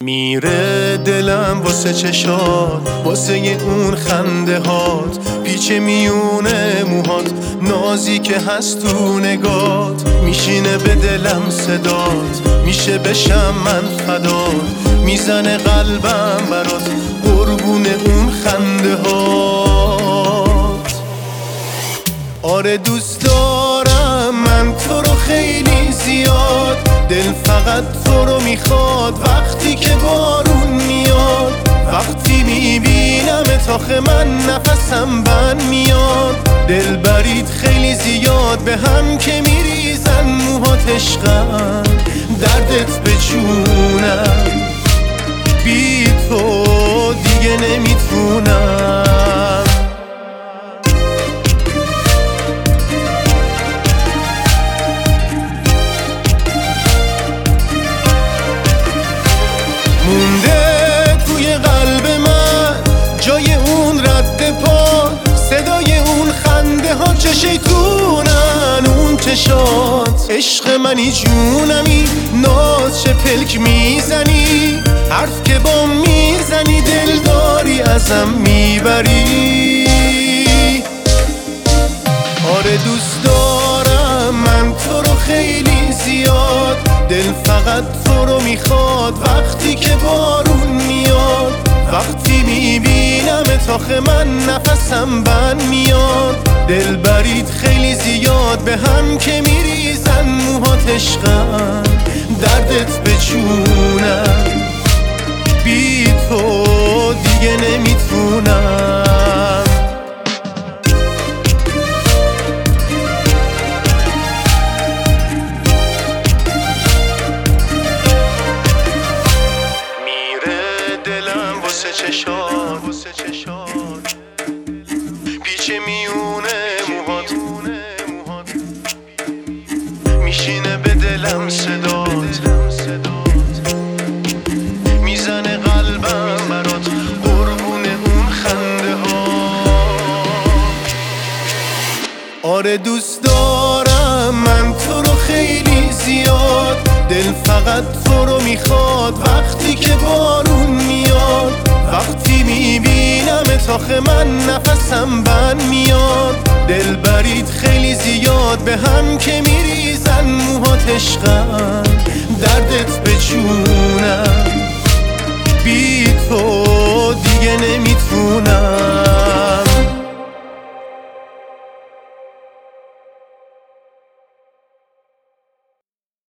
میره دلم واسه چشات، واسه اون خنده هات، پیچ میونه موهات، نازی که هست تو نگات، میشینه به دلم صدات، میشه بشم من فدات، میزنه قلبم برات قربون اون خنده هات. آره دوست دارم من تو رو خیلی زیاد، دل فقط تو رو میخواد وقتی که بارون میاد، وقتی میبینمت آخه من نفسم بند میاد، دل برید خیلی زیاد به هم که میریزن موهات عشقم، دردت به جونم، بی تو دیگه نمیتونم. مونده توی قلب من جای اون رد پا، صدای اون خنده ها، چه شیطونن اون چشات، عشق منی جونمی، ناز چه پلک میزنی، حرف که با میزنی دل داری ازم میبری. آره دوست دارم من تو رو خیلی زیاد، دل فقط تو رو میخواد وقتی که بارون میاد، وقتی میبینمت آخه من نفسم بند میاد، دل برید خیلی زیاد به هم که میریزن موهات عشقم، دردت به جونم، بی تو دیگه نمیتونم. واسه چشات، پیچ میونه موهات، میشینه به دلم صدات، میزنه قلبم برات قربون اون خنده ها. آره دوست دارم من تو رو خیلی زیاد، دل فقط تو رو میخواد وقتی که بارون میاد، وقتی میبینمت آخه من نفسم بند میاد، دل برید خیلی زیاد به هم که میریزن موهات عشقم، دردت به جونم، بی تو دیگه نمیتونم.